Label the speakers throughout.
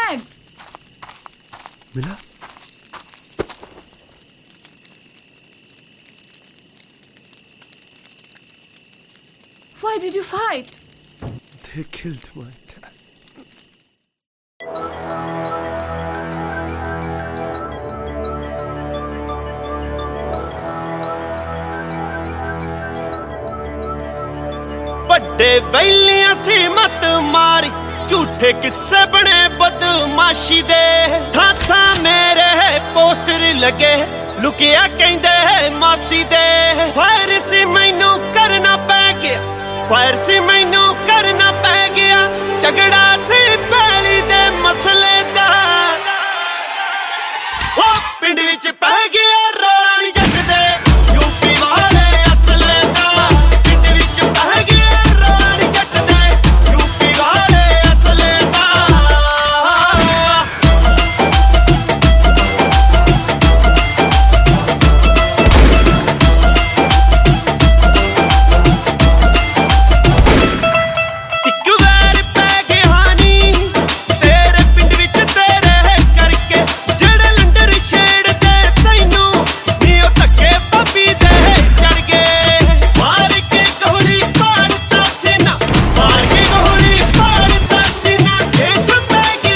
Speaker 1: bags.
Speaker 2: मिला?
Speaker 1: Why did you fight?
Speaker 2: They killed my dad.
Speaker 3: ਵੱਡੇ ਵੈਲੀਆਂ ਸੀ ਮਤ ਮਾਰੀ ਝੂਠੇ ਕਿੱਸੇ ਬਣੇ ਬਦਮਾਸ਼ੀ ਦੇ ਥਾਂ ਥਾਂ ਮੇਰੇ ਪੋਸਟਰ ਲੱਗੇ ਲੁਕਿਆ ਕਹਿੰਦੇ ਮਾਸੀ ਦੇ ਫਾਇਰ ਸੀ ਮੈਨੂੰ ਕਰਨਾ ਪੈ ਗਿਆ ਫਾਇਰ ਸੀ ਮੈਨੂੰ ਕਰਨਾ ਪੈ ਗਿਆ ਝਗੜਾ ਸੀ ਪਹਿਲੀ ਦੇ ਮਸਲੇ ਦਾ ਉਹ ਪਿੰਡ ਵਿੱਚ ਪੈ ਗਿਆ ਰੌਲਾ ਜੱਟ ਦੇ ਯੂਪੀ ਵਾਲੇ ਅਸਲੇ ਦਾ ਪਿੰਡ ਵਿੱਚ ਪੈ ਗਿਆ ਰੌਲਾ ਜੱਟ ਦੇ ਯੂਪੀ ਵਾਲੇ ਅਸਲੇ ਦਾ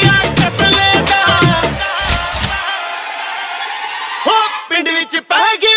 Speaker 3: ਪਿੰਡ ਵਿੱਚ ਪੈ ਗਿਆ